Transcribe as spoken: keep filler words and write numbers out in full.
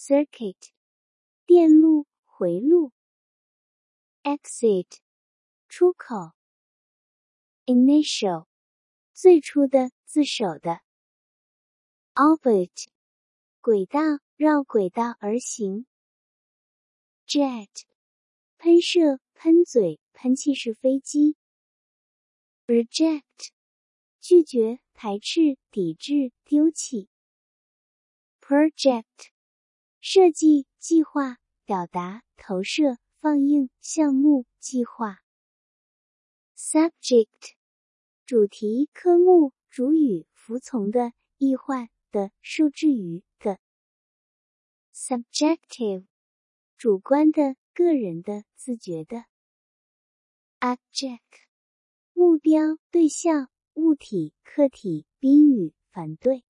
circuit 电路回路 exit 出口 initial 最初的自首的 orbit 轨道绕轨道而行 jet 喷射喷嘴喷气式飞机 reject 拒绝排斥抵制丢弃 project 设计计划表达投射放映项目计划 subject 主题科目主语服从的易患的受制于的 subjective 主观的个人的自觉的 object 目标对象物体客体宾语反对